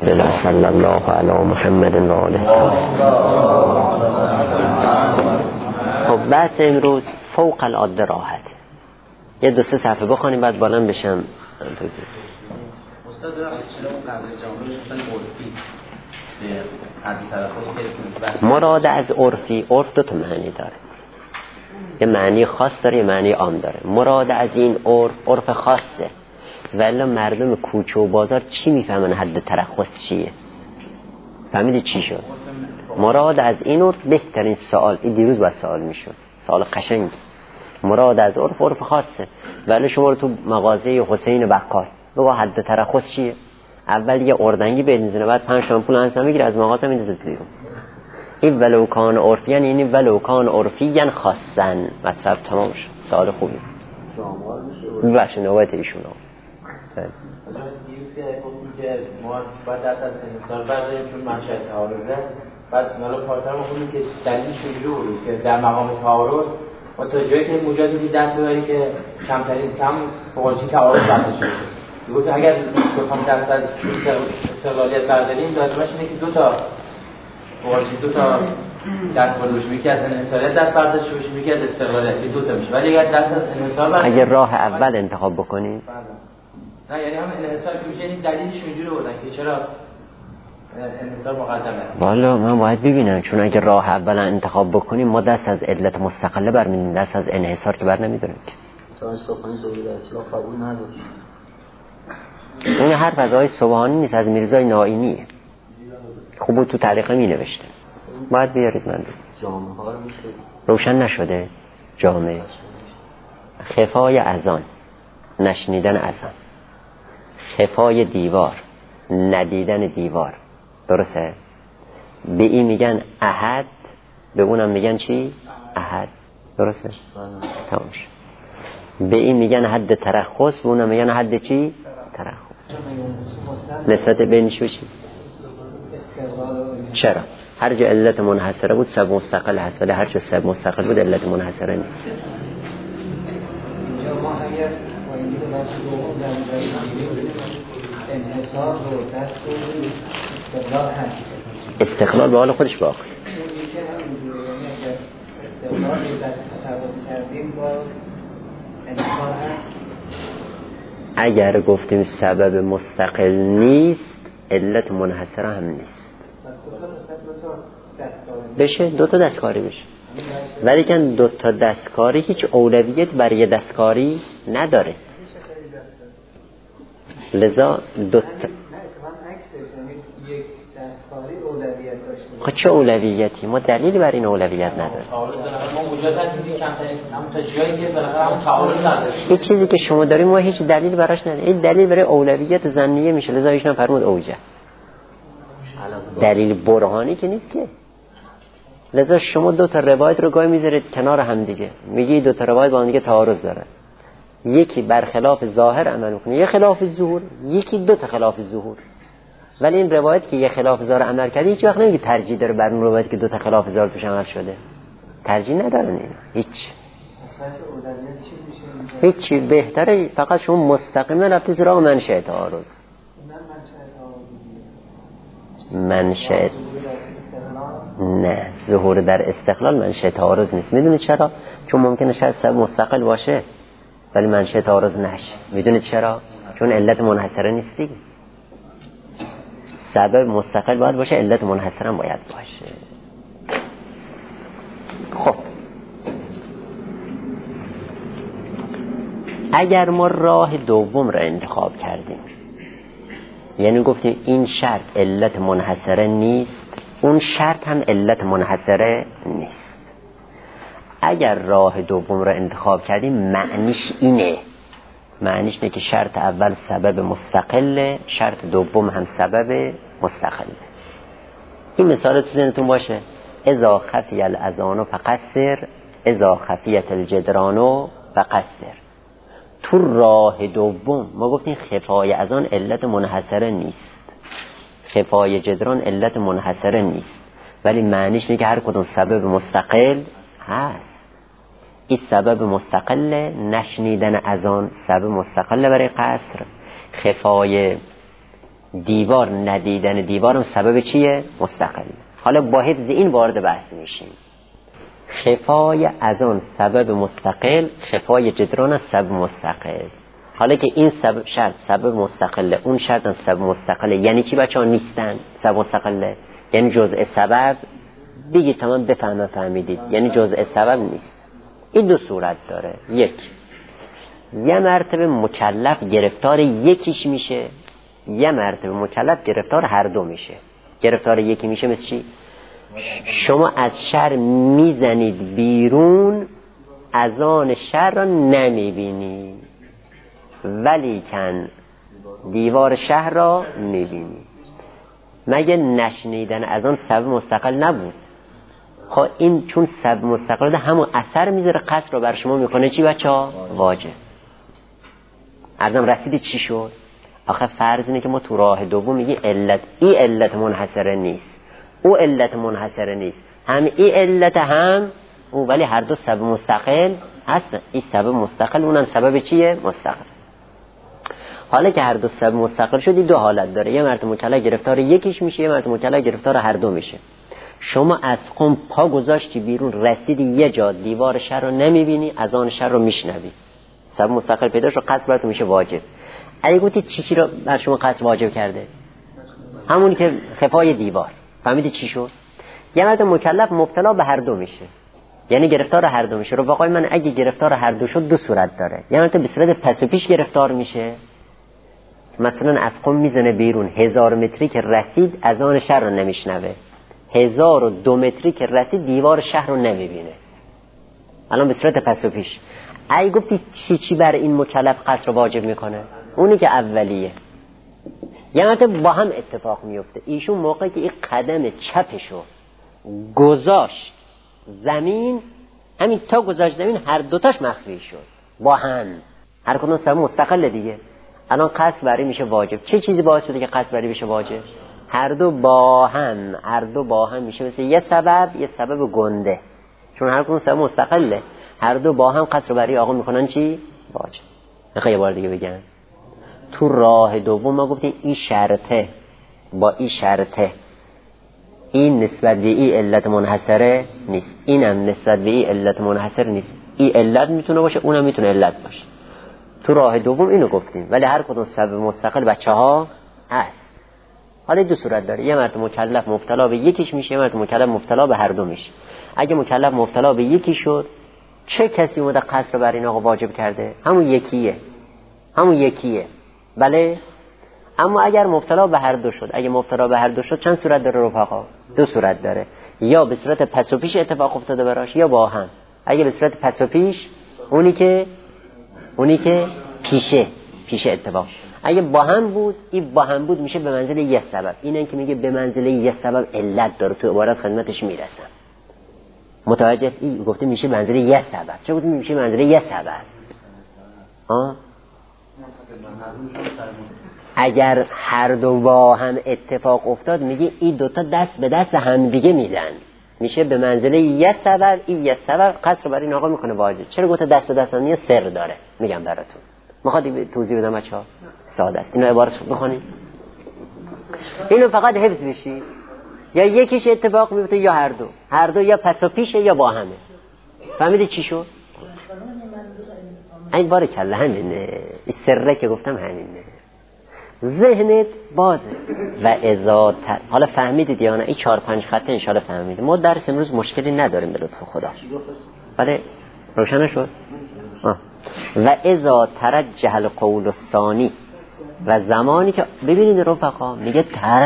بلا صلی الله علی محمد و آله. خب بحث امروز فوق العاده راحت. یه 2-3 صفحه بخونیم بعد بالام بشم. استاد چرا قضیه جامعه گفتن عرفی به حد طرفش مراد از عرفی، عرف 2 تا معنی داره. یه معنی خاص داره، یه معنی عام داره. مراد از این عرف خاصه. ولی مردم کوچه و بازار چی میفهمن حد ترخص چیه؟ فهمیدی چی شد؟ مراد از این عرف بهترین سوال، این دیروز باید سوال میشد، سوال قشنگی. مراد از عرف خاصه. ولی شما رو تو مغازه حسین بقال بگو حد ترخص چیه؟ اول یه اردنگی بنزینه، بعد 5 شامپول انسان میگیره از مغازه میندازه بیرون. این ولو کان عرفیان، یعنی ولو کان عرفیان خاصن. مطلب تمام شد. سوال خوبی باشه نوبت ایشون. که ما باید دست از انحصار برداریم چون منشأ تعارضه. بعد حالا پارتر ما خودمون که دلیلش اینجوری بود که در مقام تعارض ما تا جایی که مجازی دست ببریم که کمترین کم فوق‌العاده تعارض برداشته بشه. گفت اگر بخوام دست از استقلالیت برداریم لازمش اینه که 2 تا دست برداشته میشه، از انحصاریت دست برداشته بشه، میگه از استقلالیت 2 تا میشه. ولی اگر دست از انحصار برداشته اگر راه اول انتخاب بکنیم نه، یعنی هم انحصار که میشه این دلیلش اینجوری بردن که چرا انحصار مقدمه. والا من باید ببینم، چون اگر راه اول انتخاب بکنیم ما دست از علت مستقله برمی‌داریم، دست از انحصار که بر نمی‌داریم که. سوال صبحانی ضروری اصلا قبول نداره. اون حرف از آقای سبحانی نیست، از میرزای نائینیه. خوب تو تعلیقه می‌نوشته. باید بیارید من جامعه ها رو میشه روشن نشده. جامعه خفای اذان، نشنیدن اذان، خفای دیوار، ندیدن دیوار. درسته؟ به این میگن احد، به اونم میگن چی؟ احد. درسته؟ تمام شد. به این میگن حد ترخص، به اونم میگن حد چی؟ ترخص. نسبت بینش چی؟ چرا؟ هر جا علت منحصره بود سبب مستقل هست، ولی هر جا سبب مستقل بود علت منحصره نیست. ما اگر با این دیگه بحث دوم در انحصار رو دست رو استقلال هست، استقلال به حال خودش باقی. اون میشه همینجوره، یعنی اگر استقلال رو دست تصور کردیم با انحصار هست. اگر گفتیم سبب مستقل نیست علت منحصره هم نیست. بشه 2 تا دستکاری بشه. ولی که 2 تا دستکاری هیچ اولویت برای دستکاری نداره. لذا 2 تا خب چه اولویتی؟ ما دلیلی برای این اولویت نداره. هیچ چیزی که شما داریم ما هیچ دلیل براش نداره. این دلیل برای اولویت ظنیه میشه. لذا ایشون فرمود اوجه. دلیل برهانی که نیست که. لذا شما 2 تا روایت رو گاهی میذارید کنار هم دیگه، میگی 2 تا روایت با هم دیگه تعارض داره. یکی برخلاف ظاهر عمل میکنه، یه خلاف ظهور، یکی 2 تا خلاف ظهور. ولی این روایت که یه خلاف ظاهر عمل کرده هیچ وقت نمیگه ترجیح داره بر اون روایت که 2 تا خلاف ظاهر توش عمل شده. ترجیح نداره اینا. هیچ بهتره فقط شما مستقیما رفتی سراغ منشأ تعارض. منشأ نه، ظهور در استقلال منشأ تعارض نیست. میدونید چرا؟ چون ممکنه شاید سبب مستقل باشه ولی منشأ تعارض نشه. میدونید چرا؟ چون علت منحصره نیست دیگه. سبب مستقل باید باشه، علت منحصره هم باید باشه. خب اگر ما راه دوم را انتخاب کردیم، یعنی گفتیم این شرط علت منحصره نیست، اون شرط هم علت منحصره نیست. اگر راه دوم را انتخاب کردیم معنیش اینه که شرط اول سبب مستقله، شرط دوم هم سبب مستقله. این مثال تو ذهنتون باشه. اذا خفی الاذان فقصر، اذا خفیت الجدران فقصر. تو راه دوم ما گفتیم خفای اذان علت منحصره نیست، خفای جدران علت منحصره نیست، ولی معنیش اینه که هر کدوم سبب مستقل هست. این سبب مستقل، نشنیدن اذان سبب مستقل برای قصر، خفای دیوار ندیدن دیوارم سبب چیه؟ مستقل. حالا با حفظ این وارد بحث میشیم. خفای از آن سبب مستقل، خفای جدران سبب مستقل. حالا که این شرط سبب مستقله، اون شرط هم سبب مستقله، یعنی چی بچه ها نیستن سبب مستقله؟ یعنی جزء سبب بگید تمام بفهمم فهمیدید، یعنی جزء سبب نیست. این دو صورت داره. یک، یه مرتبه مکلف گرفتار یکیش میشه، یه مرتبه مکلف گرفتار هر دو میشه. گرفتار یکی میشه مثل چی؟ شما از شر میزنید بیرون، از آن شر را نمیبینید، ولی کن دیوار شهر را میبینید. مگه نشنیدن از آن سبب مستقل نبود؟ خب این چون سبب مستقل ده همون اثر میذاره، قصد رو بر شما میکنه چی بچه ها؟ واجب. ارزم رسیدی چی شد؟ آخه فرض اینه که ما تو راه دوم میگی علت، ای علت منحصره نیست، او علت منحصره نیست، هم ای علت هم او، ولی هر دو سبب مستقل هست. این سبب مستقل، اونم سبب چیه؟ مستقل. حالا که هر دو سبب مستقل شد، دو حالت داره. یه مرتبه مکلف گرفتار یکیش میشه، یه مرتبه مکلف گرفتار هر دو میشه. شما از قم پا گذاشتی بیرون، رسیدی یه جا، دیوار شهر رو نمیبینی، از آن شهر رو میشنوی، سبب مستقل پیدا شد، قصد براتون میشه واجب. اگه گفتی چی رو بر شما قصد واجب کرده؟ همونی که خفای دیوار. فهمیدی چی شد؟ یه مرتبه مکلف مبتلا به هر دو میشه، یعنی گرفتار هر دو میشه. رفقای من اگه گرفتار هر دو شد، دو صورت داره. یه مرتبه به صورت پس و پیش گرفتار میشه، مثلا از قم میزنه بیرون، 1000 متری که رسید از آن شهر رو نمیشنوه، 1002 متری که رسید دیوار شهر رو نمیبینه. الان به صورت پس و پیش. اگه گفتی چی بر این مکلف قصد رو واجب میکنه؟ اونی که اولیه. یه مرتبه با هم اتفاق میفته. ایشون موقعی که این قدم چپشو گذاشت زمین، همین تا گذاشت زمین، هر دوتاش مخفی شد با هم، هر کدوم سبب مستقل دیگه. الان قصد بری میشه واجب. چه چیزی باعث شده که قصد بری بشه واجب؟ هر دو با هم میشه مثل یه سبب گنده، چون هر کدوم سبب مستقله، هر دو با هم قصد بری آقا میکنن چی؟ واجب. میخوای یه بار دیگه بگم؟ تو راه دوم ما گفتیم این شرطه با این شرطه، این نسبت به این علت منحصره نیست، اینم نسبت به این علت منحصر نیست. این علت میتونه باشه، اونم میتونه علت باشه. تو راه دوم اینو گفتیم، ولی هر کدوم سبب مستقل بچه ها هست. حالا دو صورت داره. یه مرتبه مکلف مبتلا به یکیش میشه، یه مرتبه مکلف مبتلا به هر دو میشه. اگه مکلف مبتلا به یکی شد، چه کسی اومده قصد رو بر این آقا واجب کرده؟ همون یکیه. بله. اما اگر مبتلا به هر دو شد، چند صورت داره رفقا؟ دو صورت داره. یا به صورت پس و پیش اتفاق افتاده براش، یا با هم. اگه به صورت پس و پیش، اونی که پیشه اتفاق. اگه با هم بود میشه به منزله یه سبب. اینه که میگه به منزله یه سبب علت داره، تو عبارت خدمتش میرسم. متوجه؟ این گفته میشه به منزله یه سبب. چه گفته میشه به منزله یه سبب؟ اگر هر دو با هم اتفاق افتاد، میگه این دوتا دست به دست هم دیگه میدن، میشه به منزله یه سبب. این یه سبب قصر برای این آقا میکنه واجب. چرا گفته دست به دست هم میگه؟ سر داره. میگم براتون، میخواد توضیح بدم بچه‌ها؟ ساده است. اینو عبارت بخونید، اینو فقط حفظ بشید. یا یکیش اتفاق میفته یا هر دو یا پس و پیشه یا با همه. فهمیدی چی شد؟ این باره کله همینه، این سره که گفتم همینه. ذهنت بازه و ازاتر. حالا فهمیدید یا نه؟ این 4-5 خطه انشاءالله فهمیدید. ما درس امروز مشکلی نداریم به لطف خدا. بله روشن شد؟ و اذا ترجح القول الثانی، و زمانی که ببینید رفقا میگه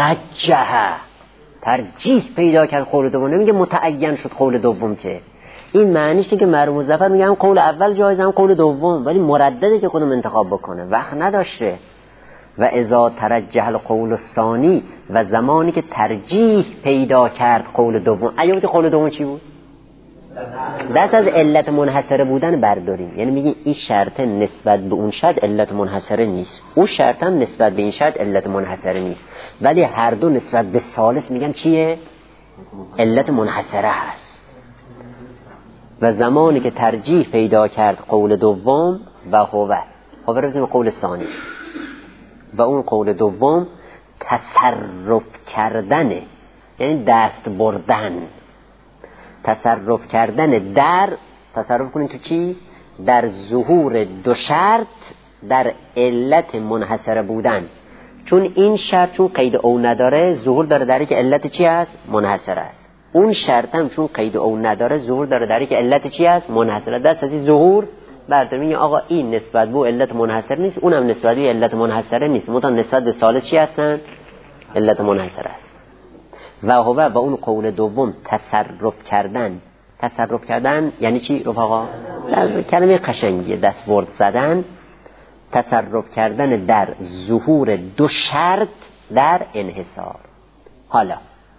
ترجیح پیدا کرد قول دوم، نمیگه متعین شد قول دوم. که این معنیش که مرحوم ظفر میگه هم قول اول جایز هم قول دوم، ولی مردده که کدوم انتخاب بکنه، وقت نداشته. و اذا ترجح القول الثانی، و زمانی که ترجیح پیدا کرد قول دوم. ایوتی قول دوم چی بود؟ دست از علت منحصره بودن برداریم، یعنی میگیم این شرط نسبت به اون شرط علت منحصره نیست، اون شرط هم نسبت به این شرط علت منحصره نیست، ولی هر دو نسبت به ثالث میگن چیه؟ علت منحصره هست. و زمانی که ترجیح پیدا کرد قول دوم، و هو رو بزنیم قول ثانی، و اون قول دوم تصرف کردنه، یعنی دست بردن. تصرف کردن در، تصرف کنین تو چی؟ در ظهور دو شرط در علت منحصره بودن. چون این شرط چون قید او نداره ظهور داره در که علت چی است؟ منحصره است. اون شرط هم چون قید او نداره ظهور داره در که علت چی است؟ منحصره. دست از این ظهور برداریم آقا این نسبت به علت منحصره نیست، اونم نسبت به علت منحصره نیست، مطابق نسبت به ثالث چی هستن؟ علت منحصره است. و هو با اون قول دوم تصرف کردن. تصرف کردن یعنی چی رفقا؟ در کلمه قشنگیه، دست برد زدن. تصرف کردن در ظهور دو شرط در انحصار. حالا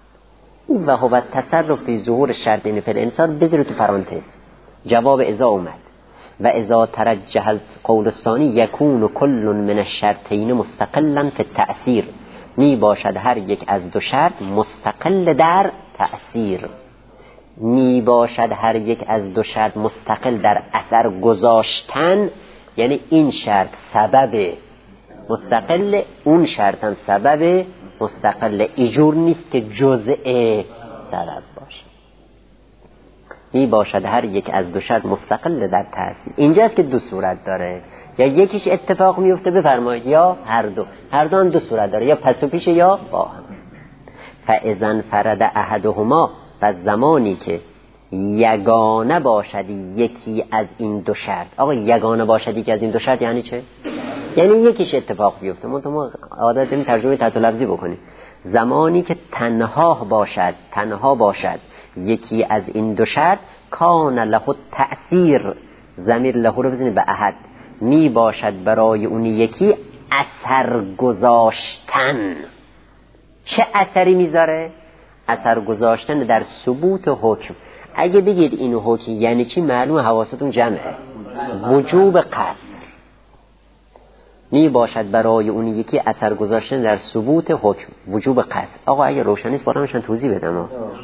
و هو تصرف فی ظهور شرطین فی الانحصار بذار تو پرانتز جواب اذا اومد و اذا ترجح القول الثانی یکون کل من الشرطین مستقلا فی التأثیر. می باشد هر یک از دو شرط مستقل در تأثیر. می باشد هر یک از دو شرط مستقل در اثر گذاشتن، یعنی این شرط سبب مستقل، اون شرط هم سبب مستقل. ایجور نیست که جزء سبب باشه. می باشد هر یک از دو شرط مستقل در تأثیر. اینجاست که دو صورت داره، یا یکیش اتفاق میفته بفرمایید یا هر دو. هر دو هم دو صورت داره، یا پس و پیش یا با هم. فاذا فرد احدهما، و زمانی که یگانه باشد یکی از این دو شرط. آقا یگانه باشد یکی از این دو شرط یعنی چه؟ یعنی یکیش اتفاق بیفته. ما عادت داریم ترجمه تحت لفظی بکنیم. زمانی که تنها باشد یکی از این دو شرط، کان له تأثیر، ضمیر له رو بزنید به احد، می باشد برای اون یکی اثر گذاشتن. چه اثری میذاره؟ اثر گذاشتن در ثبوت حکم. اگه بگید این حکم یعنی چی، معلوم حواستون جمعه. وجوب قصر. می باشد برای اون یکی اثر گذاشتن در ثبوت حکم، وجوب قصر. آقا اگه روشن نیست برامشان توضیح بدم.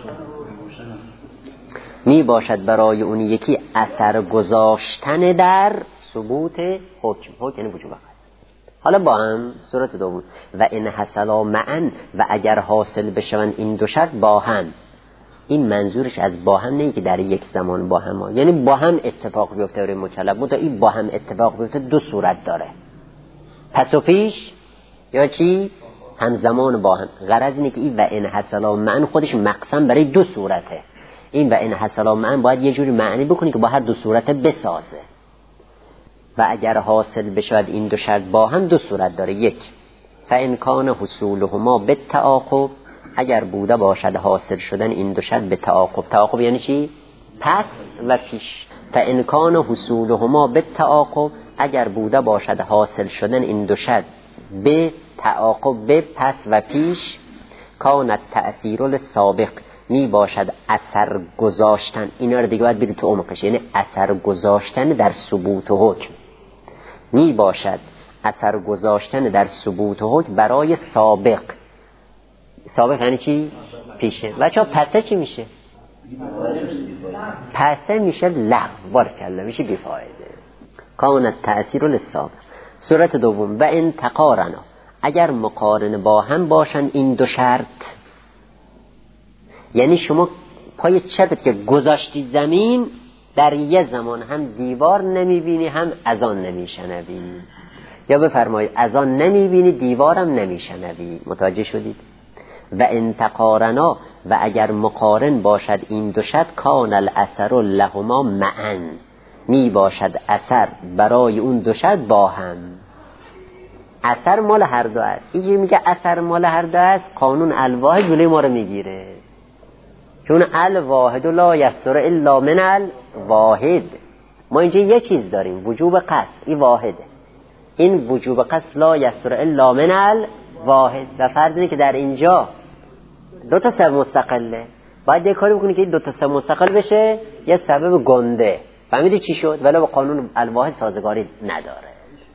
می باشد برای اون یکی اثر گذاشتن در ثبوت حکم یعنی وجوب قصر. حالا با هم صورت دوم و ان حصلا معا، و اگر حاصل بشوند این دو شرط با هم. این منظورش از با هم نه که در یک زمان با هم یعنی با هم اتفاق بیفته برای مکلف، متا این با هم اتفاق بیفته دو صورت داره، پس و پیش یا چی همزمان با هم. غرض اینه که این و ان حصلا معا خودش مقسم برای دو صورته. این و ان حصلا معا باید یه جوری معنی بکنی که با هر دو صورت بسازه. و اگر حاصل بشود این دو شرط با هم دو صورت داره. یک، فان کان حصولهما بالتعاقب، اگر بوده باشد حاصل شدن این دو شرط به تعاقب. تعاقب یعنی چی؟ پس و پیش. فان کان حصولهما بالتعاقب، اگر بوده باشد حاصل شدن این دو شرط به تعاقب، به پس و پیش، کان التأثیر السابق، می باشد اثر گذاشتن. اینا رو دیگه باید برید تو عمقش، یعنی اثر گذاشتن در ثبوت حکم. می باشد اثر گذاشتن در ثبوت حکم برای سابق. سابق یعنی چی؟ پیشه. بچه ها پسه چی میشه؟ پسه میشه لغو، بارکالله، میشه بیفایده. کان التأثیر للسابق. صورت دوم و ان تقارنا، اگر مقارن با هم باشند این دو شرط، یعنی شما پای چپت که گذاشتی زمین، در یه زمان هم دیوار نمیبینی هم اذان نمیشنوی، یا بفرمایید اذان نمیبینی دیوارم نمیشنوی. متوجه شدید؟ و ان تقارنا، و اگر مقارن باشد این دو شرط، کان الاثر لهما معا، می باشد اثر برای اون دو شرط با هم. اثر مال هر دو است. اینجا میگه اثر مال هر دو است، قانون الواحد جلوی ما رو میگیره، چون الواحد لا یسر الا من الواحد. ما اینجا یه چیز داریم، وجوب قصر، این واحده. این وجوب قصر لا یسر الا من الواحد، و فرض اینه که در اینجا دو تا سبب مستقله، باید یه کاری بکنی که این دو تا سبب مستقل بشه یه سبب گنده. فهمیدی چی شد؟ ولی با قانون الواحد سازگاری نداره.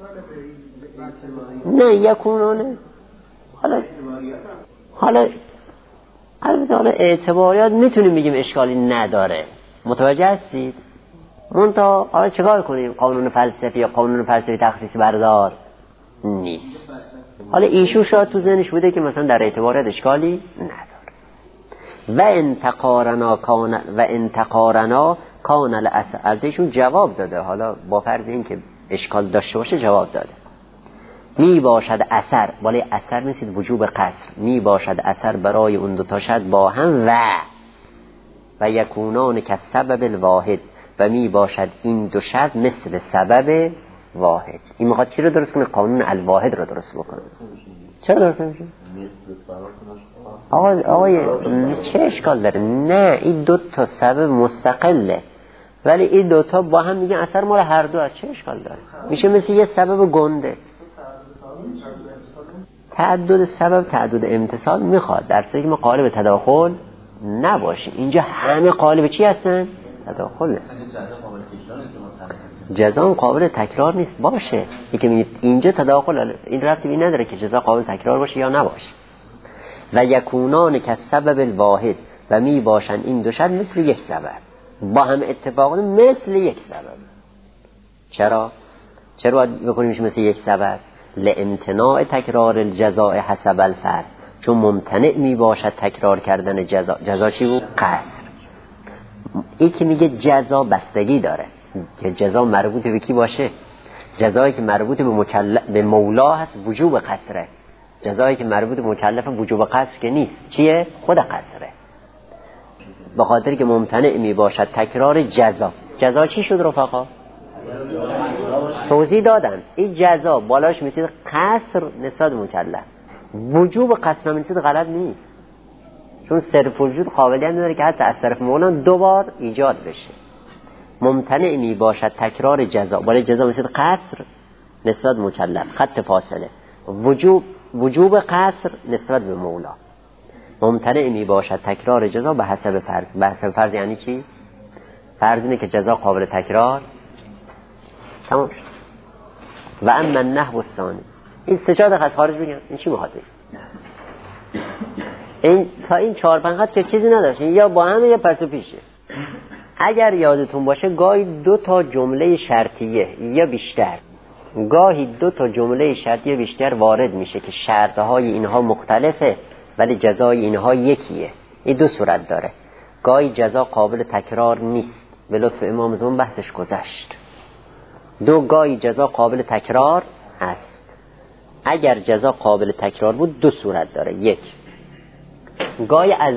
نه یکونانه. حالا البته اعتباریات میتونیم بگیم اشکالی نداره. متوجه هستید؟ منتها حالا چیکار کنیم؟ قانون فلسفی یا قانون فلسفی تخصیص بردار نیست. حالا ایشون شاید تو ذهنش بوده که مثلا در اعتبارات اشکالی نداره. و انتقارنا کان الاثر. البته جواب داده، حالا با فرض این که اشکال داشته باشه جواب داده. می باشد اثر، بالای اثر میسید وجوب قصر، می باشد اثر برای اون دو تا شرط با هم و یکونان که سبب الواحد، و می باشد این دو شرط مثل سبب واحد. این میخواد چی رو درست کنه؟ قانون الواحد رو درست بکنه. چرا درست نمیشه؟ آقای چه اشکال داره؟ نه، این دو تا سبب مستقله، ولی این دو تا با هم میگن اثر مال هر دو. از چه اشکال داره؟ میشه مثل یه سبب گنده. تعدد سبب تعدد امتصال میخواد، در صورتی که ما قالب تداخل نباشیم. اینجا همه قالب چی هستن؟ تداخل. جزا قابل تکرار نیست باشه. اینجا تداخل این ربطی به نداره که جزا قابل تکرار باشه یا نباشه. و یکونان که سبب الواحد، و می باشن این دو شرط مثل یک سبب، با هم اتفاقا مثل یک سبب. چرا باید بکنیمش مثل یک سبب؟ لامتناع تکرار الجزاء حسب الفرض، چون ممتنع می باشد تکرار کردن جزا چی بود؟ قصر. این که میگه جزا بستگی داره که جزا مربوط به کی باشه. جزایی که مربوط به مولا هست وجوب قصره، جزایی که مربوط به مکلف وجوب قصر که نیست. چیه؟ خود قصره. به خاطر که ممتنع می باشد تکرار جزا چی شد رفقا؟ توضیح دادن. این جزا بالاش میسید قصر نسبت مکلف، وجوب قصر میسید غلط نیست، چون صرف وجود قابلیت نداره که حتی از طرف مولا دوبار ایجاد بشه. ممتنع می باشد تکرار جزا، بالای جزا میسید قصر نسبت مکلف، خط فاصله. وجوب قصر نسبت به مولا. ممتنع می باشد تکرار جزا به حسب فرض. به حسب فرض یعنی چی؟ فرض اینه که جزا قابل تکرار. تمام شد. و اما النحو الثانی، این سجاد از خارج بگم این چی میخواد بگه؟ این تا این 4-5 خط که چیزی نداشت، یا با همه یا پس و پیشه. اگر یادتون باشه گاهی 2 تا جمله شرطیه یا بیشتر، گاهی 2 تا جمله شرطیه بیشتر وارد میشه که شرطهای اینها مختلفه ولی جزای اینها یکیه. این 2 صورت داره. گاهی جزا قابل تکرار نیست، به لطف امام زمان بحثش گذشت. گاهی جزا قابل تکرار هست. اگر جزا قابل تکرار بود 2 صورت داره. یک، گاهی از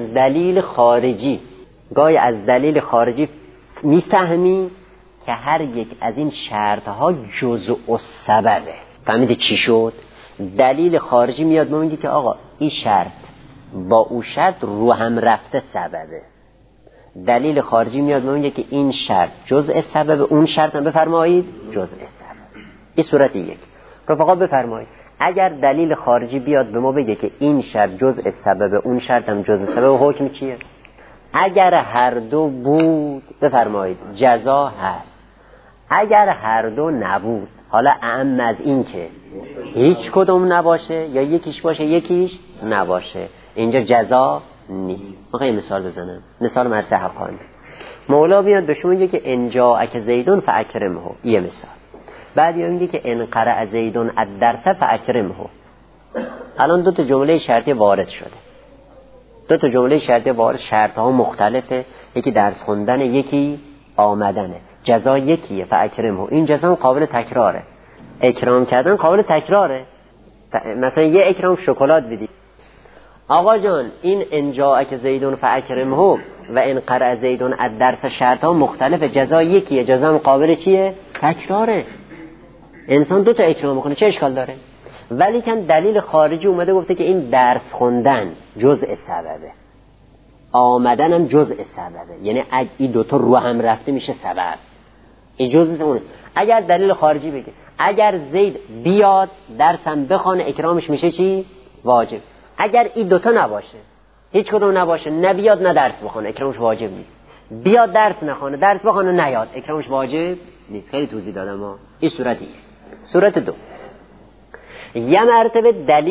دلیل خارجی میفهمی که هر یک از این شرطها جزء السببه. فهمیده چی شد؟ دلیل خارجی میاد ما میگه که آقا این شرط با او شرط رو هم رفته سببه. دلیل خارجی میاد ما میگه که این شرط جزء سبب، اون شرط هم بفرمایید جزء سبب. این صورت یک. رفقا بفرمایید اگر دلیل خارجی بیاد به ما بگه که این شرط جزء سبب، اون شرط هم جزء سبب، حکم چیه؟ اگر هر دو بود بفرمایید جزا هست. اگر هر دو نبود، حالا اعم از این که هیچ کدوم نباشه یا یکیش باشه یکیش نباشه، اینجا جزا نیست. میخوام مثال بزنم، مثال مرسه حقانی. مولا بیاد به شما میگه که ان جاءک زیدون فاکرمه، یه مثال. بعد میگه که ان قرأ زیدون الدرس فاکرمه. الان 2 تا جمله شرطی وارد شده. 2 تا جمله شرطی وارد، شرط‌ها مختلفه، یکی درس خوندن یکی آمدنه. جزا یکیه فاکرمه. این جزا قابل تکراره. اکرام کردن قابل تکراره. مثلا یه اکرام شکلات بدی. آقا جان این ان جاءک زیدون فاکرمه و ان قرأ زیدون الدرس شرط‌ها مختلفه، جزا یکیه، جزا قابل چیه؟ تکراره. انسان 2 تا اکرام میکنه، چه اشکال داره؟ ولی کن دلیل خارجی اومده گفته که این درس خوندن جزء سببه، آمدن هم جزء سببه، یعنی این 2 تا رو هم رفته میشه سبب. این جزء اونه. اگر دلیل خارجی بگه اگر زید بیاد درسم بخونه اکرامش میشه چی؟ واجب. اگر این 2 تا نباشه، هیچ کدوم نباشه، نه بیاد نه درس بخونه، اکرامش واجب نیست. بیاد درس نخونه، درس بخونه نیاد، اکرامش واجب نیست. خیلی توضیح دادم ها. این صورتیه. صورت 2، یه مرتبه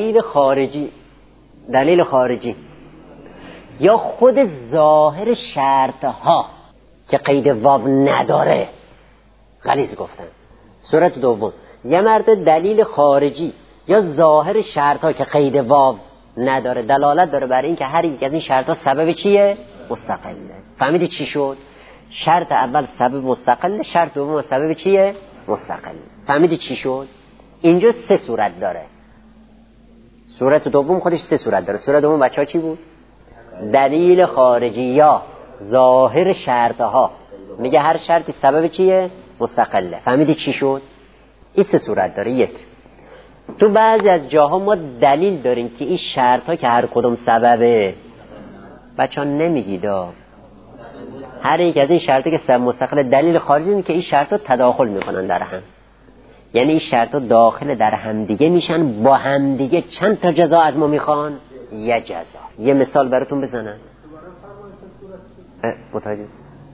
دلیل خارجی یا خود ظاهر شرطها که قید واو نداره، غلیظ گفتن. صورت 2، یه مرتبه دلیل خارجی یا ظاهر شرط ها که قید واو نداره دلالت داره بر این که هر یک از این شرط ها سبب چیه؟ مستقله. فهمیدی چی شد؟ شرط اول سبب مستقله، شرط دوم سبب چیه؟ مستقله. فهمیدی چی شد؟ اینجا 3 صورت داره. صورت دوم خودش 3 صورت داره. صورت دوم بچه‌ها چی بود؟ دلیل خارجی یا ظاهر شرط ها. میگه هر شرطی سبب چیه؟ مستقله. فهمیدی چی شد؟ این 3 صورت داره. یک، تو بعضی از جاها ما دلیل داریم که این شرط ها که هر کدوم سببه، بچه‌ها نمیگید هر یک از این شرطا که سبب مستقل دلیل خارجی اینه که این شرطا تداخل میکنن در هم، یعنی این شرطا داخل در هم دیگه میشن، با هم دیگه چند تا جزا از ما میخوان؟ یه جزا. یه مثال براتون بزنم. متوجه؟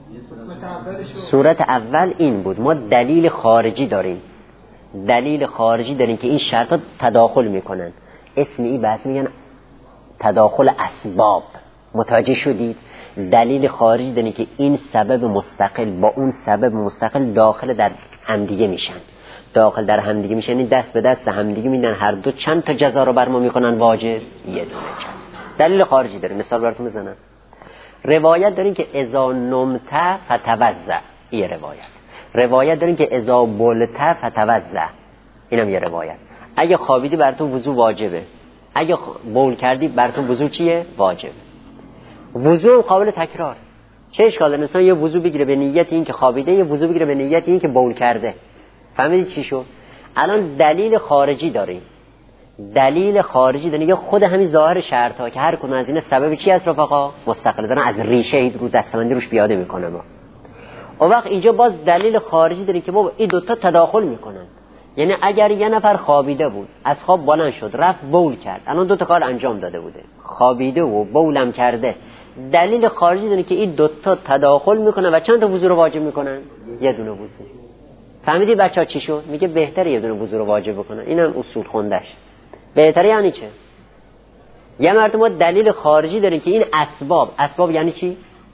صورت اول این بود، ما دلیل خارجی داریم، دلیل خارجی داریم که این شرطا تداخل میکنن. اسم این بحث میگن تداخل اسباب. متوجه شدید؟ دلیل خارجی داریم که این سبب مستقل با اون سبب مستقل داخل در همدیگه میشن، داخل در همدیگه میشن، این دست به دست همدیگه میدن، هر دو چند تا جزا رو بر ما میکنن واجب؟ یه دونه جزا. دلیل خارجی داریم. مثال براتون بزنم. روایت داریم که اذا نمت فتوضأ، این روایت داریم که اذا بلت فتوضأ، اینم یه روایت. اگه خوابیدی براتون وضو واجبه، اگه بول کردی براتون وضو چیه؟ واجبه. وضو قابل تکرار. چه اشکال داره مثلا یه وضو بگیره به نیت این که خوابیده، یه وضو بگیره به نیت این که بول کرده؟ فهمیدید چی شد؟ الان دلیل خارجی داریم، دلیل خارجی داریم، یا خود همین ظاهر شرط ها که هر کدوم از اینا سبب چی است رفقا؟ مستقل دارن، از ریشه رو دستبندی روش پیاده میکنه. ما اون وقت اینجا باز دلیل خارجی داریم که بابا این دوتا تداخل میکنن. یعنی اگر یه نفر خوابیده بود، از خواب بلند شد رفت بول کرد، الان دوتا کار انجام داده بوده، خوابیده و بولم کرده، دلیل خارجی داره که این دوتا تداخل میکنن و چند تا وضو رو واجب میکنن؟ یه دونه وضو. فهمیدی بچه‌ها چی شد؟ میگه بهتره یه دونه وضو رو واجب بکنن. اینم اصول خوندش. بهتره یعنی چه؟ یه مرتبه ما دلیل خارجی داریم که این اسباب یعنی چی؟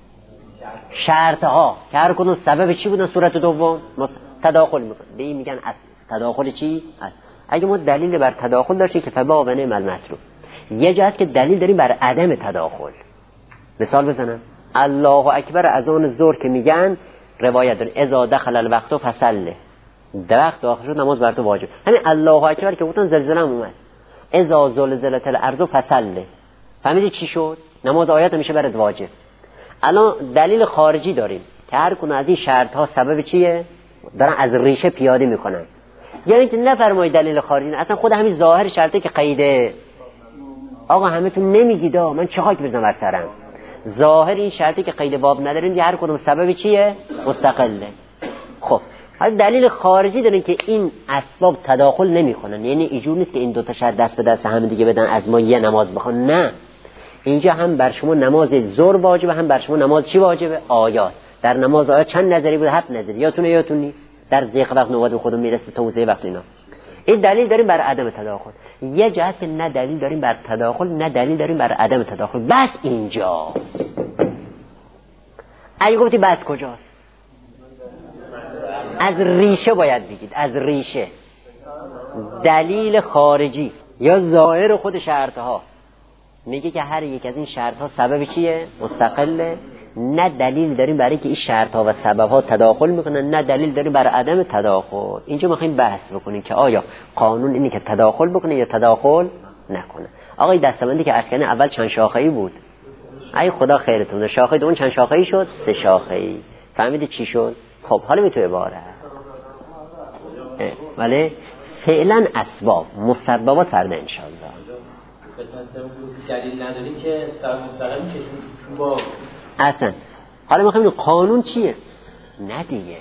شرط ها که هر کدوم سبب چی بودن؟ صورت دوم تداخل میکنن. به این میگن تداخل چی؟ اگه ما دلیل بر تداخل داشتیم که فبا و نعم المطلوب. یه جا هست که دلیل داریم بر عدم تداخل. مثال بزنم. الله اکبر از اون ظهر که میگن روایت داره اذا دخل الوقت فصله، وقت داخل شد نماز بر تو واجب. همین الله اکبر که گفتن زلزله اومد، اذا زلزلت الارض فصله، فهمیدی چی شد؟ نماز آیات میشه برات واجب. الان دلیل خارجی داریم که هر کدوم از این شرط ها سبب چیه؟ دارن از ریشه پیاده میکنن. یعنی که نفرمایید دلیل خارجی، اصلا خود همین ظاهر شرطی که قیده. آقا همتون نمیگید من چه خاک بزنم بر سرم؟ ظاهر این شرطی که قید باب نداریم، هر کدوم سبب چیه؟ مستقله. خب حالا دلیل خارجی دارن که این اسباب تداخل نمیکنن، یعنی اینجور نیست که این دوتا شرط دست به دست هم دیگه بدن از ما یه نماز بخوان. نه، اینجا هم بر شما نماز ظهر واجبه، هم بر شما نماز چی واجبه؟ آیات. در نماز آیات چند نظری بود؟ 7 نظری. یادتون نیست؟ در ذیق وقت نوبت خودمون میرسه توزیع وقت اینا. این دلیل داریم بر عدم تداخل. یه جهت که نه دلیل داریم بر تداخل، نه دلیل داریم بر عدم تداخل. بس اینجا اگه گفتی بس کجاست؟ از ریشه باید بگید، از ریشه. دلیل خارجی یا ظاهر خود شرط ها میگه که هر یک از این شرط ها سبب چیه؟ مستقله. نه دلیل داریم برای که این شرط ها و سبب ها تداخل میکنن، نه دلیل داریم برای عدم تداخل. اینجا میخوایم بحث بکنیم که آیا قانون اینه که تداخل بکنه یا تداخل نکنه. آقای دستبندی که عرض کردن اول چند شاخه‌ای بود؟ ای خدا خیرتون ده. شاخه دوم چند شاخه‌ای شد؟ 3 شاخه‌ای. فهمیدی چی شد؟ خب حالا می تو عباره ولی فعلا اسباب مسببات فردا ان شاء الله. دلیل نداریم که سبب مستقل میشه با اصلا. حالا میخوایم قانون چیه؟ نه دیگه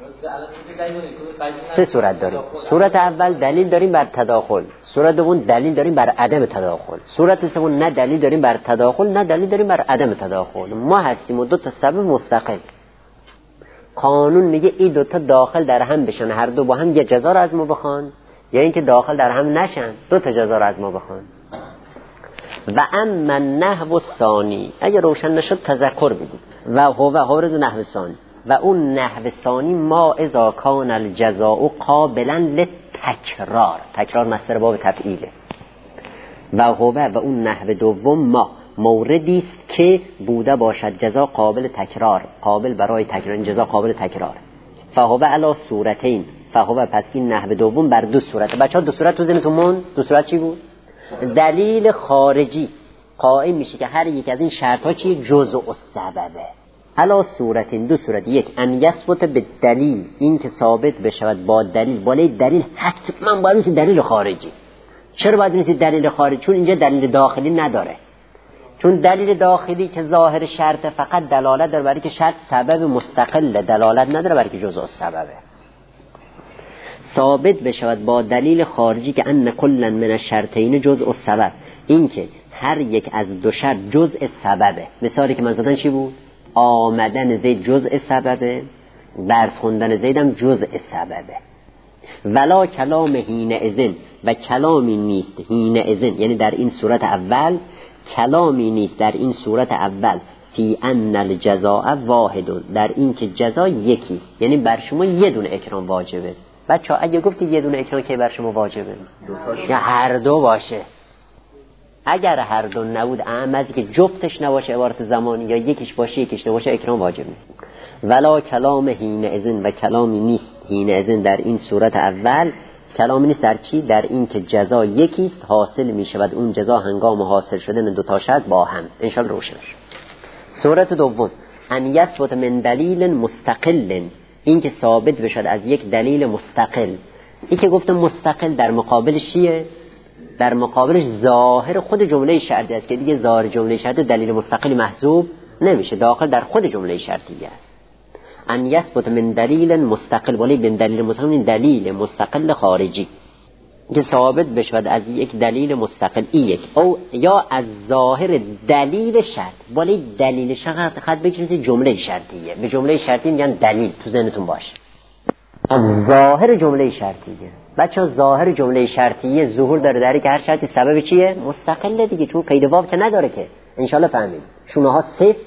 3 صورت داریم. صورت اول دلیل داریم بر تداخل، صورت دوم دلیل داریم بر عدم تداخل، صورت سوم نه دلیل داریم بر تداخل، نه دلیل داریم بر عدم تداخل. ما هستیم و 2 تا سبب مستقل. قانون میگه این 2 تا داخل در هم بشن، هر دو با هم یه جزا رو از ما بخوان، یا اینکه داخل در هم نشن 2 تا جزا رو از ما بخوان. و اما النحو الثانی، اگه روشن نشد تذکر بدید. و هو حورز نحو ثانی، و اون نحو ثانی ما اذا کان الجزاء قابلا تکرار مصدر باب تفعیله. و اون نحو دوم ما موردی است که بوده باشد جزا قابل تکرار، قابل برای تکرار، جزا قابل تکرار. فهو علی صورتین، فهو پس این نحو دوم بر دو صورت. بچه‌ها دو صورت تو ذهنتون موند؟ دو صورت چی بود؟ دلیل خارجی قائم میشه که هر یک از این شرط ها چیه؟ جزء السببه. علی صورتین، دو صورت. یک ان یثبت به دلیل، این که ثابت بشود با دلیل. بالای دلیل حتما باید نیست دلیل خارجی. چرا باید نیست دلیل خارجی؟ چون اینجا دلیل داخلی نداره. چون دلیل داخلی که ظاهر شرط فقط دلالت داره برای که شرط سبب مستقل، دلالت نداره برای که جزء السببه. ثابت بشود با دلیل خارجی که ان کلا من الشرطین جزء السبب، این که هر یک از دو شرط جزء سببه. مثالی که من زدم چی بود؟ آمدن زید جزء سببه، درس خوندن زیدم جزء سببه. ولا کلام حین اذن، و کلامی نیست حین اذن، یعنی در این صورت اول کلامی نیست در این صورت اول فی ان الجزاء واحد، در این که جزا یکی، یعنی بر شما یه دونه اکرام واجبه. بچه‌ها اگه گفتید یه دونه اکرام که بر شما واجبه یا هر دو باشه؟ اگر هر دو نبود، اعمدی که جفتش نباشه عبارت زمانی، یا یکیش باشه یکیش نباشه، اکرام واجب نیست. ولا کلام حین اذن، و کلامی نیست حین اذن در این صورت اول، کلامی نیست در چی؟ در این که جزا یکیست، حاصل می شود اون جزا هنگام حاصل شده من دو تا شرط با هم. انشالله روشن بشه. صورت دوم ان یثبت من دلیل مستقل، این که ثابت بشد از یک دلیل مستقل. این که گفتم مستقل در مقابلش چیه؟ در مقابلش ظاهر خود جمله شرطی است که دیگه ظاهر جمله شرطی دلیل مستقلی محسوب نمیشه، داخل در خود جمله شرطی است. ان یثبت من دلیل مستقل، ولی من دلیل مستقل، این دلیل مستقل خارجی که ثابت بشود از یک دلیل مستقل، یک او یا از ظاهر دلیل شرط. ولی دلیل شرط خط بگیرید جمله شرطیه، به جمله شرطی میگن دلیل، تو ذهنتون باشه. از ظاهر جمله شرطیه. بچه ظاهر جمله شرطیه ظهور داره در که هر شرطی سبب چیه؟ مستقله دیگه، چون قید واو که نداره که. انشالله فهمید. شونه ها سفت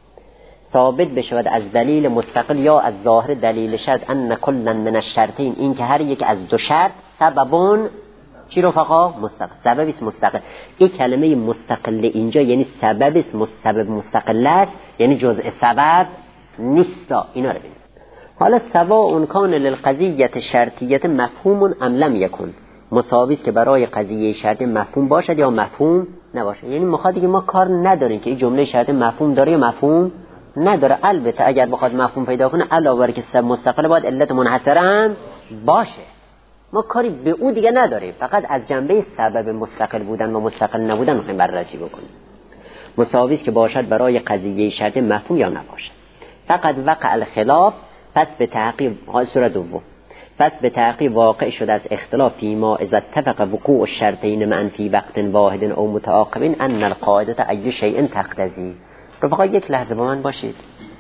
ثابت بشود از دلیل مستقل یا از ظاهر دلیل شرط ان کلا من الشرطین، این که هر یک از دو شرط سببون چی رفقا؟ مستقل، سببی است مستقل. این کلمه مستقل اینجا یعنی سببی است، سبب مستقل است، یعنی جزء سبب نیستا. اینا رو ببینید. حالا سواء کان للقضیه شرطیه مفهوم ام لم یکن، مساوی است که برای قضیه شرطی مفهوم باشد یا مفهوم نباشه. یعنی میخواد که ما کار نداریم که این جمله شرطی مفهوم داره یا مفهوم نداره. البته اگر بخواد مفهوم پیدا کنه علاوه بر که سبب مستقل باید علت منحصره هم باشه. ما کاری به او دیگه نداریم، فقط از جنبه سبب مستقل بودن و مستقل نبودن میخوایم بررسی بکنیم. مساوی است که باشد برای قضیه شرطی مفهوم یا نباشه. فقط وقع الخلاف، پس به تحقیق صورت دوم، پس به تحقیق واقع شده از اختلاف فیما اذا اتفق وقوع الشرطین معا فی وقت واحد او متعاقبین ان القاعده ای شیء تقتضی. رفقا یک لحظه با من باشید.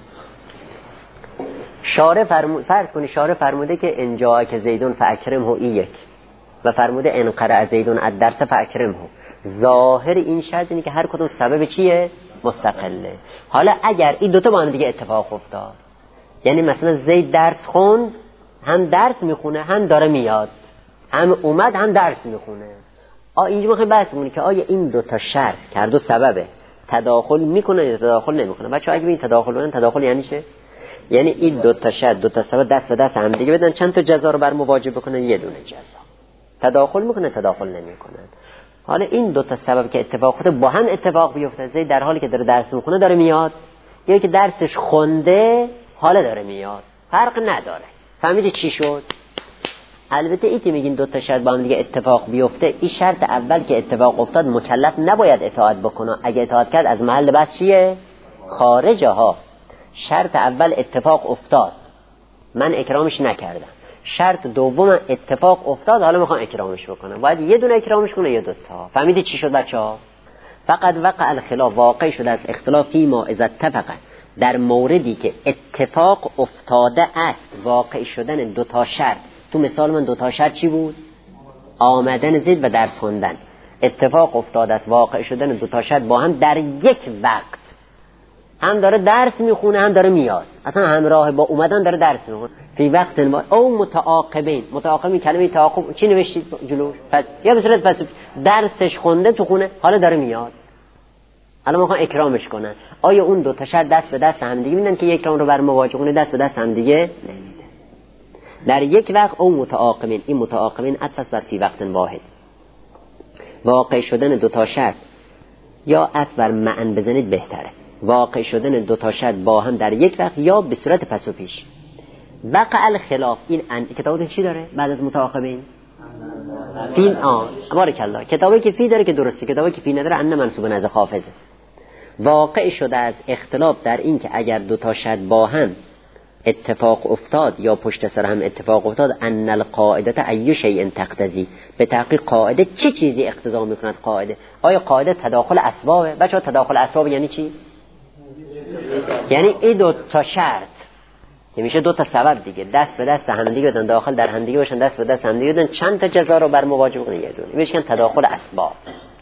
فرض کنید شارع فرموده که ان جاءک زیدون فاکرمه، این یک، و فرموده ان قرأ زیدون الدرس فاکرمه. ظاهر این شرط اینه که هر کدوم سبب چیه؟ مستقله. حالا اگر این دوتا با هم دیگه اتفاق افتاد، یعنی مثلا زید درس خوند، هم درس میخونه هم داره میاد، هم اومد هم درس میخونه، اینجا میخوایم بحث کنیم که آیا این دوتا شرط که هر دو سببه تداخل میکنه یا تداخل نمیکنه. بچه‌ها اگه ببین تداخل کنن، تداخل یعنی چه؟ یعنی این دوتا شرط، دوتا سبب دست به دست هم دیگه بدن، چند تا جزا رو بر مواجه بکنن، یه دونه جزا. تداخل میکنه تداخل نمیکنن. حالا این دوتا سبب که اتفاق افتاده با هم اتفاق بیفته، زید در حالی که داره درس میخونه داره میاد، یا که درسش خونده حالا داره میاد، فرق نداره. فهمیدی چی شد؟ البته این که میگین دوتا شرط با هم دیگه اتفاق بیفته، این شرط اول که اتفاق افتاد مکلف نباید اطاعت بکنه. اگه اطاعت کرد از محل بحث چیه؟ خارجه ها. شرط اول اتفاق افتاد، من اکرامش نکردم. شرط دوم اتفاق افتاد، حالا میخوام اکرامش بکنم. باید یه دونه اکرامش کنه یا دوتا. فهمیدی چی شد بچه‌ها؟ فقط وقع الخلاف، واقع شده از اختلافی ما اذا اتفق، در موردی که اتفاق افتاده است واقع شدن دوتا شرط. تو مثال من دوتا شرط چی بود؟ آمدن زید و درس خوندن. اتفاق افتاده است واقع شدن دوتا شرط با هم در یک وقت. هم داره درس میخونه هم داره میاد، اصلا همراه با اومدن داره درس میخونه. فی وقت او متعاقبین. متعاقبین کلمه تعاقب چی نوشتید جلوش؟ پس یا به صورت پس درسش خونده تو خونه، حالا داره میاد، الان میخوان اکرامش کنن. آیا اون دو تا شرط دست به دست هم دیگه میدن که یک اکرام رو بر مواجهه دست به دست هم دیگه نمیده؟ در یک وقت او متعاقبین، این متعاقبین عطف بر فی وقت واحد. واقع شدن دو تا شرط یا عطف بر معن بزنید بهتره. واقع شدن دو تا شرط با هم در یک وقت یا به صورت پس و پیش. وقع الخلاف، این کتابتون چی داره بعد از متعاقبین؟ فی. بارک الله. کتابی که فی داره که درسته، کتابی که فی نداره ان منصوب نزد حافظه. واقع شده از اختلاف در این که اگر دو تا شرط با هم اتفاق افتاد یا پشت سر هم اتفاق افتاد، ان القاعده ای شیء تقتضی، به تحقیق قاعده چه چیزی اقتضا میکند؟ قاعده آیا قاعده تداخل اسبابه؟ بچه‌ها تداخل اسباب یعنی چی؟ یعنی این دو تا شرط که میشه دو تا سبب دیگه، دست به دست هم دیگه بدن، داخل در هم دیگه باشن، دست به دست هم دیگه بدن، چند تا جزا رو بر مواجهه کنن یه دونه، میشه تداخل اسباب.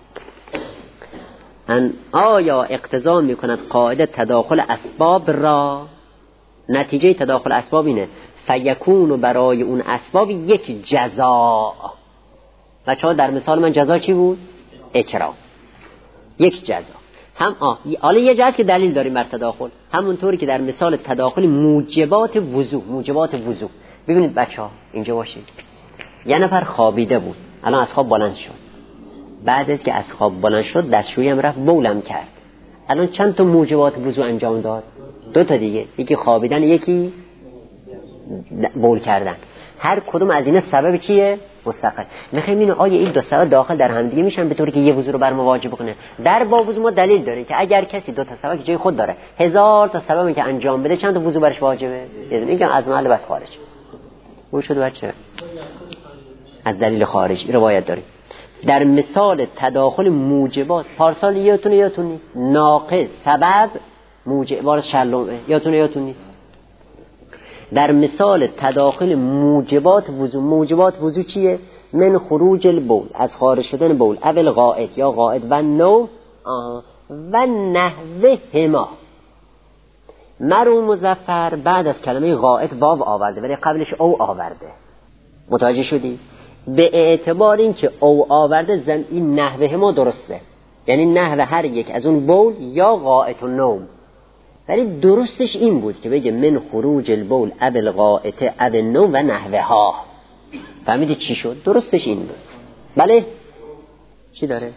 ان آیا اقتضا میکند قاعده تداخل اسباب را؟ نتیجه تداخل اسباب اینه فیکون برای اون اسباب یک جزا. بچه‌ها در مثال من جزا چی بود؟ اکرام. یک جزا. هم حالا یه جهت که دلیل داریم بر تداخل، همونطوری که در مثال تداخل موجبات وضو. ببینید بچه‌ها اینجا باشید، یه نفر خوابیده بود، الان از خواب بلند شد، بعد از که از خواب بلند شد دستشویی هم رفت بولم کرد، الان چند تا موجبات وضو انجام داد؟ دو تا دیگه، یکی خوابیدن یکی بول کردن. هر کدوم از اینا سبب چیه؟ مستقل. میخوایم اینو آیا این دو سبب داخل در هم دیگه میشن به طوری که یه وضو رو بر مواجه بکنه؟ در باب وضو ما دلیل داره که اگر کسی دو تا سبب که جای خود داره، 1000 تا سببی که انجام بده، چند تا وضو برش واجبه؟ میگم از محل بس خارج. اون شد بچه از دلیل خارجی روایت داریم. در مثال تداخل موجبات پارسال یادتون نیست، ناقص سبب موجب بار شلومه، یادتون نیست. در مثال تداخل موجبات وضو چیه؟ من خروج البول، از خارج شدن بول، اول غائط یا غائط و نو و نحوه هما. مرو مظفر بعد از کلمه غائط واو آورده ولی قبلش او آورده، متوجه شدی؟ به اعتبار این که او آورده این نحوه هما درسته، یعنی نحوه هر یک از اون بول یا غائط و نوم. ولی درستش این بود که بگه من خروج البول ابل غائط ابل نوم و نحوه ها. فهمیدی چی شد؟ درستش این بود. بله چی داره؟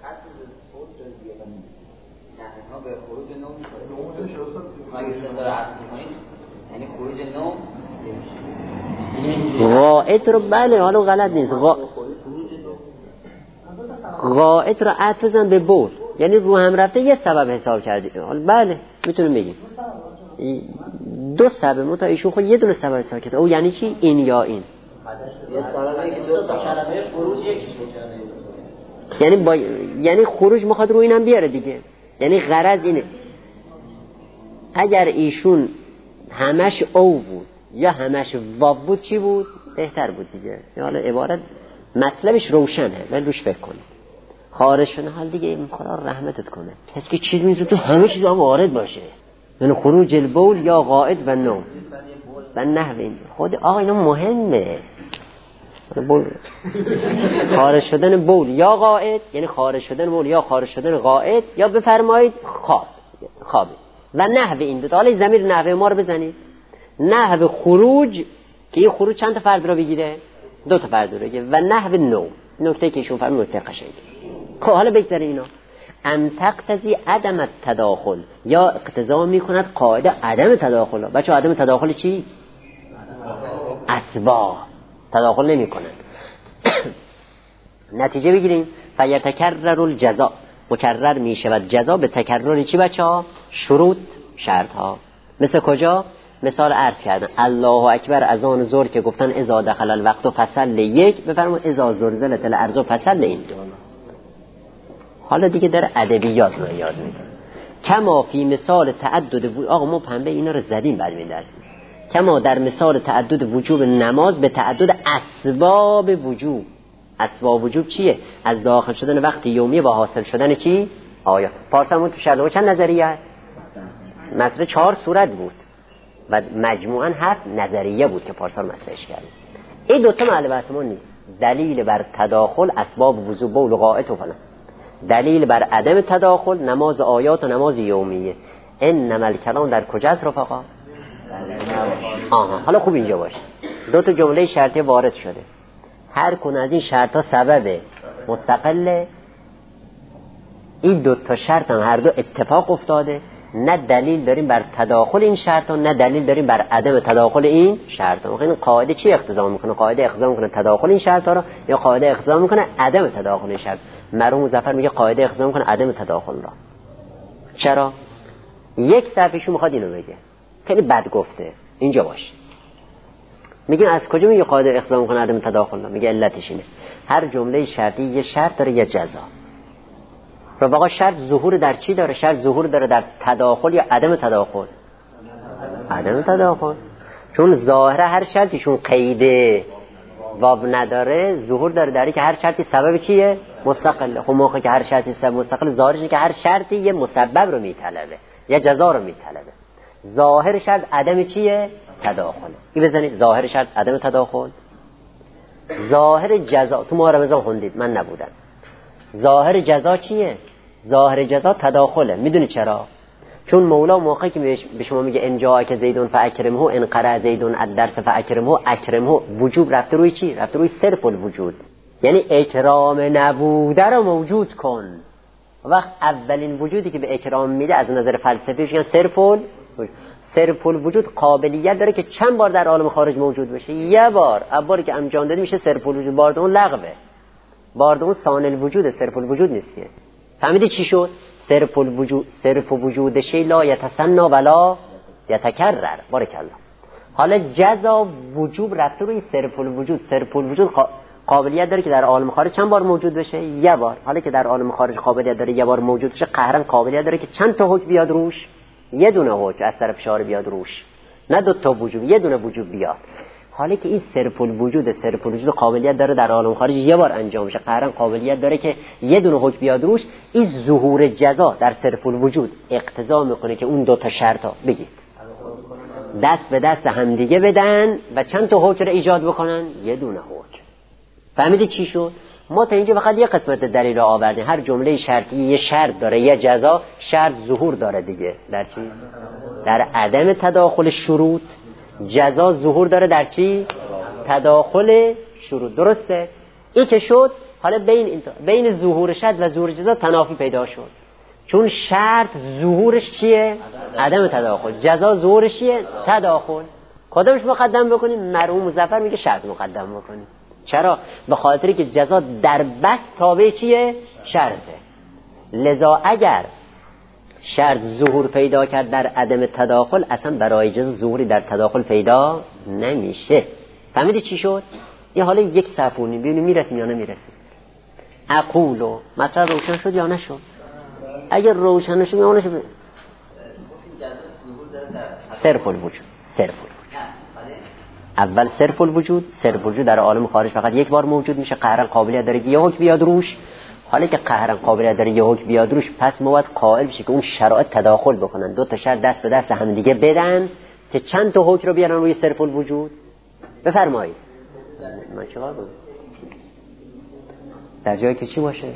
غائط رو بله، حالا غلط نیست، غائط رو عطف بزن به بول، یعنی رو هم رفته یه سبب حساب کردی. بله میتونیم بگیم دو سبب متا ایشون خود یه دونه سبب حساب کرده. او یعنی چی؟ این یا این، یعنی خروج میخواد رو اینم بیاره دیگه. یعنی غرض اینه اگر ایشون همش او بود یا همش واو بود چی بود؟ بهتر بود دیگه. حالا عبارت مطلبش روشنه ولی روش فکر کنید. خارج شدن حال دیگه این خدا رحمتت کنه، کسی که چیز میزه تو همه چیز هم وارد باشه، یعنی خروج البول یا غائط و نوم و نحو این. خود آقا اینا مهمه. خارج شدن بول یا غائط، یعنی خارج شدن بول یا خارج شدن غائط، یا بفرمایید خواب و نحو این دو تا. حالا ضمیر نحو ما رو بزنید. نحو خروج که این خروج چند تا فرد رو بگیره؟ دو تا فرد رو بگیره. و نحو نوم، نکته که ایشون فرمود نکته قشنگه. خب حالا بگذاریم اینا. ام تقتضی عدم التداخل، یا اقتضا میکند قاعده عدم تداخل. بچه عدم تداخل چی؟ اسباب تداخل نمیکنند. نتیجه بگیریم فیتکرر الجزاء، مکرر میشود جزا به تکرر چی بچه ها؟ شروط، شرط ها. مثل کجا؟ مثال عرض کردن الله اکبر از آن ظهر که گفتن اذا دخل الوقت فصل یک، بفرمون اذا زلزلت الارض فصل این. حالا دیگه در ادبیات رو یاد میگم. کما فی مثال تعدد آقا ما پنبه اینا رو زدیم بعد این درس. کما در مثال تعدد وجوب نماز به تعدد اسباب وجوب. اسباب وجوب چیه؟ از داخل شدن وقت یومی با حاصل شدن چی؟ آیا پارسمون تو شرح چند نظریه هست؟ مسئله 4 صورت بود و مجموعاً 7 نظریه بود که پارسال مطرحش کردیم. این دوتا محل بحثمون نیست. دلیل بر تداخل اسباب وضو بول و غائط و فلان، دلیل بر عدم تداخل نماز آیات و نماز یومیه. انما الکلام در کجاست رفقا؟ حالا خوب اینجا باشه، دو تا جمله شرطی وارد شده، هر کدوم از این شرطا سبب مستقله. این دو تا شرط هم هر دو اتفاق افتاده، نه دلیل داریم بر تداخل این شرط ها، نه دلیل داریم بر عدم تداخل این شرط ها. این قاعده چی اقتضا میکنه؟ قاعده اقتضا میکنه تداخل این شرط ها رو، یا قاعده اقتضا میکنه عدم تداخل این شرط. مرحوم مظفر میگه قاعده اقتضا میکنه عدم تداخل را. چرا؟ یک صفحه‌شو میخواد اینو بگه، خیلی بد گفته. اینجا باشه، میگه از کجا میگه قاعده اقتضا میکنه عدم تداخل را؟ میگه علتش اینه هر جمله شرطی یه شرط داره یه جزا. رفقا شرط ظهور در چی داره؟ شرط ظهور داره در تداخل یا عدم تداخل؟ عدم تداخل. چون ظاهره هر شرطیشون قیده باب نداره، ظهور داره در که هر شرطی سبب چیه؟ مستقله. خب موقع که هر شرطی سبب مستقل، ظاهرش اینه که هر شرطی یه مسبب رو میطلبه یا جزا رو میطلبه. ظاهر شرط عدم چیه؟ تداخل. این بزنید ظاهر شرط عدم تداخل. ظاهر جزا تو ما رمضان خوندید، من نبودم. ظاهر جزا چیه؟ ظاهر جزا تداخله. میدونی چرا؟ چون مولا موقعی که به شما میگه ان جاءک زیدون فاکرمه، ان قرأ زیدون الدرس فاکرمه، اکرمه وجوب رفته روی چی؟ رفته روی صرف الوجود، یعنی اکرام نبوده رو موجود کن. وقت اولین وجودی که به اکرام میده از نظر فلسفی میگن صرف الوجود. صرف الوجود قابلیت داره که چند بار در عالم خارج موجود بشه. یه بار، باری که انجام داده میشه صرف الوجود، بار دوم لغوه، بار دوم ثانی الوجود، صرف الوجود نیست. فهمیدی چی شد؟ صرف الوجود، صرف وجود شی لا یتسنى ولا یتکرر. بارک الله. حالا جزا وجوب رفته روی صرف الوجود. صرف الوجود قابلیت داره که در عالم خارج چند بار موجود بشه؟ یه بار. حالا که در عالم خارج قابلیت داره یه بار موجود بشه، قهرن قابلیت داره که چند تا حکم بیاد روش؟ یه دونه حکم از طرف شارع بیاد روش، نه دو تا وجوب، یه دونه وجوب بیاد. حالا که این صرف الوجود قابلیت داره در عالم خارج یه بار انجام بشه، قهرن قابلیت داره که یه دونه حکم بیاد روش. این ظهور جزا در صرف الوجود اقتضا میکنه که اون دو تا شرطا بگید دست به دست همدیگه بدن و چند تا حکم رو ایجاد بکنن؟ یه دونه حکم. فهمیدی چی شد؟ ما تا اینجا فقط یه قسمت دلیل رو آوردیم. هر جمله شرطی یه شرط داره، یه جزا. شرط ظهور داره دیگه در چی؟ در عدم تداخل شروط. جزا ظهور داره در چی؟ تداخل شروط. درسته؟ این که شد، حالا بین ظهور شرط و ظهور جزا تنافی پیدا شد. چون شرط ظهورش چیه؟ عدم تداخل. جزا ظهورش چیه؟ تداخل. کدومش مقدم بکنیم؟ مرحوم مظفر میگه شرط مقدم بکنیم. چرا؟ به خاطری که جزا در بس تابع چیه؟ شرطه. لذا اگر شرط ظهور پیدا کرد در عدم تداخل، اصلا برای جزا ظهوری در تداخل پیدا نمیشه. فهمیدی چی شد؟ یه حالا یک صفونی ببینیم میرسیم یا نمیرسیم. اقولو مطلب روشن شد یا نشد؟ اگر روشن نشد یا نشد، صرف الوجود. اول صرف الوجود در عالم خارج فقط یک بار موجود میشه، قهرن قابلیت داره که یه حکم بیاد روش. حالا که قهرن قابلیت داره یه حکم بیاد روش، پس ما باید قائل بشه که اون شرایط تداخل بکنن، دو تا شرط دست به دست هم دیگه بدن که چند تا حکم رو بیارن روی صرف الوجود. بفرمایید. من چیکار کنم؟ در جایی که چی باشه؟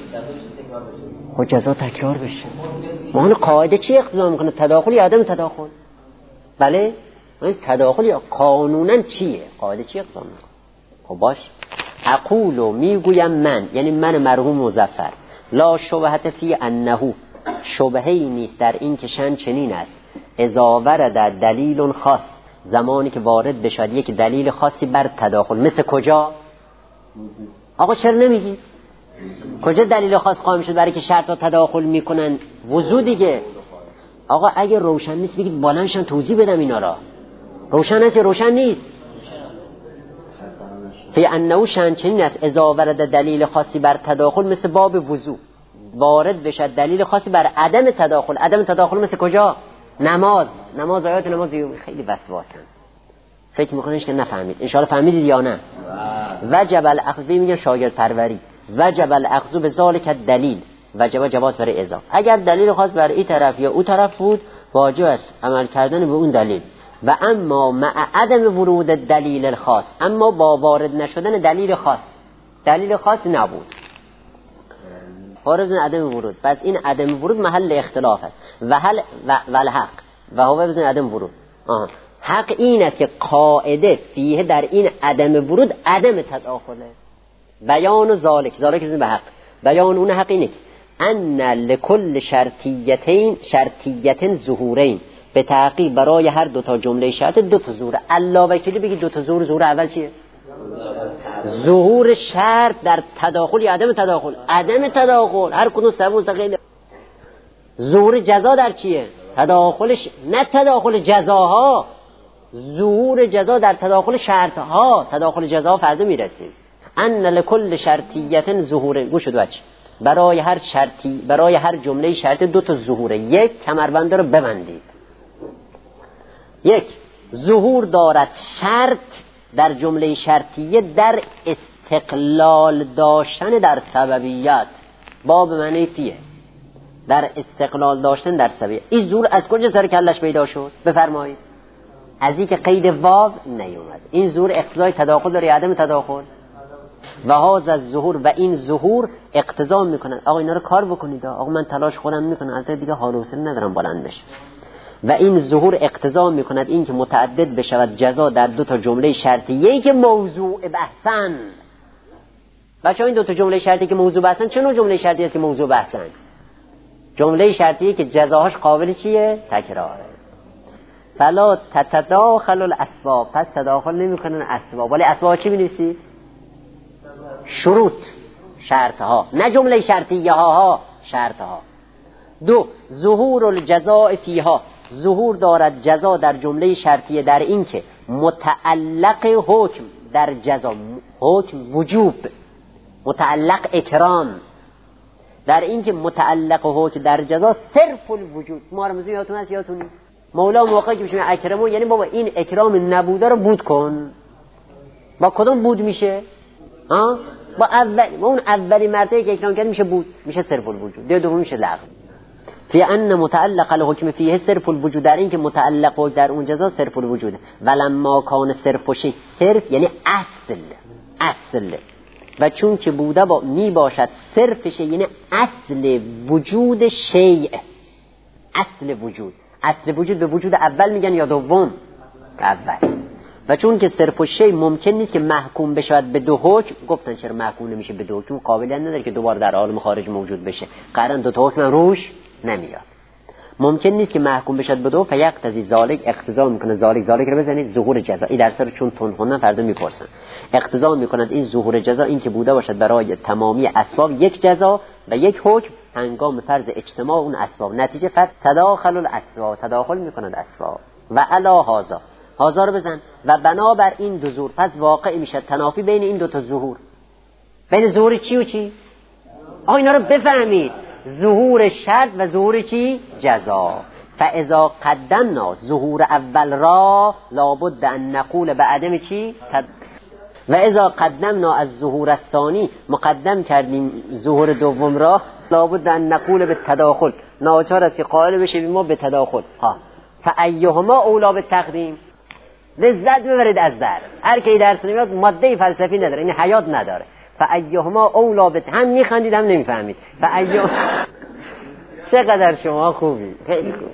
جزا تکرار بشه. ما قاعده چی اقتضا میکنه؟ تداخل یا عدم تداخل؟ بله؟ تداخل یا قانونا چیه؟ قاعده چی اقتضا میکنه؟ خب باش. اقولو میگویم من، یعنی من مرحوم مظفر، لا شبهت فی انه، شبهه‌ای نیست در این که شأن چنین است، اذا ورد دلیل خاص، زمانی که وارد بشد یک دلیل خاصی بر تداخل. مثل کجا؟ آقا چرا نمیگی؟ کجا دلیل خاص قائم شد برای که شرط ها تداخل میکنن؟ وضو دیگه. آقا اگه روشن نیست بگید بالانشان توضیح بدم اینا را. روشن است یا روشن نیست؟ فی انه شأن چنین است، اذا ورد دلیل خاصی بر تداخل، مثل باب وضو وارد بشد دلیل خاصی بر عدم تداخل. عدم تداخل مثل کجا؟ نماز آیات نماز یومی. خیلی وسواسن، فکر میکنیش که نفهمید. انشاءالله فهمیدید یا نه؟ وجب الاخذ، میگن شاگرد پروری، وجب الاخذ به ذالک دلیل، وجب جواز برای اضافه. اگر دلیل خاص برای این طرف یا اون طرف بود، واجب است عمل کردن به اون دلیل. و اما مع عدم ورود دلیل الخاص، اما با وارد نشدن دلیل خاص، دلیل خاص نبود، وارد عدم ورود، پس این عدم ورود محل اختلاف است. و الحق و هو بزن عدم ورود. حق این است که قاعده فیه در این عدم ورود عدم تداخله. بیان ذالک بزن به حق، بیان اون حق اینه که ان لکل شرطیتین ظهورین، به تحقیق برای هر دوتا جمله شرط دوتا ظهور. علاوه کلی بگی دوتا ظهور اول چیه؟ ظهور شرط در تداخل یا عدم تداخل؟ عدم تداخل، هر کدوم سبب مستقل. ظهور جزا در چیه؟ تداخلش، نه تداخل جزاها، ظهور جزا در تداخل شرطها. تداخل جزاها فردا میرسیم. ان لکل شرطیت ظهور، گوش دوچ، برای هر شرطی، برای هر جمله شرط دو تا ظهوره. یک، کمربند رو ببندید. یک، ظهور دارد شرط در جمله شرطیه در استقلال داشتن در سببیت. باب معنی فیه، در استقلال داشتن در سببیت. این ظهور از کجا سر کلش پیدا شد؟ بفرمایید. از این که قید واو نیومد. این ظهور اقتضای تداخل داره یا عدم تداخل؟ و هذا الظهور، و این ظهور اقتضا میکنه آقا اینا رو کار بکنید، آقا من تلاش خودم میکنم، البته دیگه حال و حوصله ندارم بلند بشه. و این ظهور اقتضا میکند این که متعدد بشود جزا در دو تا جمله شرطیه که موضوع بحثن. بچه‌ها این دو تا جمله شرطی که موضوع بحثن چه نوع جمله شرطیه که موضوع بحثن؟ جمله شرطیه که جزاهاش قابل چیه؟ تکراره. فلا تتداخل الاسباب، پس تداخل نمیکنن اسباب. ولی اسباب چی می‌نویسید؟ شروط، شرطها، نه جمله شرطیه ها، شرطها. دو، ظهور الجزاء فیها، ظهور دارد جزا در جمله شرطیه در این که متعلق حکم در جزا، حکم وجوب، متعلق اکرام، در این که متعلق حکم در جزا صرف الوجود. ما رمزی یادتون هست؟ یادتون مولا موقعی که بشیم اکرمو، یعنی بابا این اکرام نبوده رو بود کن. با کدوم بود میشه؟ با اون اولی مرتبه که اکرام کرد میشه بود، میشه صرف الوجود. دوم میشه لغو. فی ان متعلق الحکم فیه صرف الوجود، در این که متعلق حکم در اون جزا صرف الوجود. ولما کان صرف و شی، صرف یعنی اصل و چون که بوده با می باشد صرف شی یعنی اصل وجود شیء، اصل وجود به وجود اول میگن یا دوم؟ اول. و چون که صرف و شی ممکن نیست که محکوم بشود به دو حکم، گفتن چرا محکوم نمیشه به دو حکم؟ قابلیت نداره که دوباره در عالم خارج موجود بشه، قرن دو تا حکم روش نمیاد. ممکن نیست که محکوم بشد به دو، فیقتضی ذالک، اقتضا میکنه ذالک رو بزنید ظهور جزا. این درس رو چون تون خوندن فردا میپرسن. اقتضا میکند این ظهور جزا این که بوده باشد برای تمامی اسباب یک جزا و یک حکم هنگام فرض اجتماع اون اسباب. نتیجه تداخل الاسباب، تداخل میکند اسباب. و علا هازا رو بزن. و بنابر این دو ظهور پس واقع میشد تنافی بین این دو تا ظهور. بین ظهور چی و چی؟ اینا رو بفهمید. ظهور شرط و ظهور چی؟ جزا. فاذا قدمنا ظهور اول را لابد ان نقول به عدم چی؟ و اذا قدمنا از ظهور الثانی، مقدم کردیم ظهور دوم را، لابد ان نقول به تداخل، ناچار است که قائل بشیم ما به تداخل. فایهما اولا به تقدیم. لذت ببرید از در هر کی درس نمیاد ماده فلسفی نداره، این حیات نداره. فایهما اولا به، هم میخندید هم نمیفهمید. چقدر شما خوبی، خیلی خوب.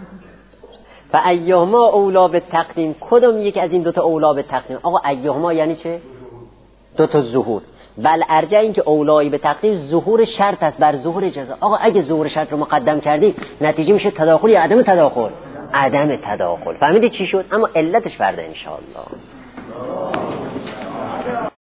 فایهما اولا به تقدیم، کدوم یک از این دوتا اولا به تقدیم؟ آقا ایهما یعنی چه؟ دوتا ظهور. بل ارجع این که اولایی به تقدیم ظهور شرط است بر ظهور جزا. آقا اگه ظهور شرط رو مقدم کردیم نتیجه میشه تداخل یا عدم تداخل؟ عدم تداخل. فهمیدی چی شد؟ اما علتش فردا ان شاء الله.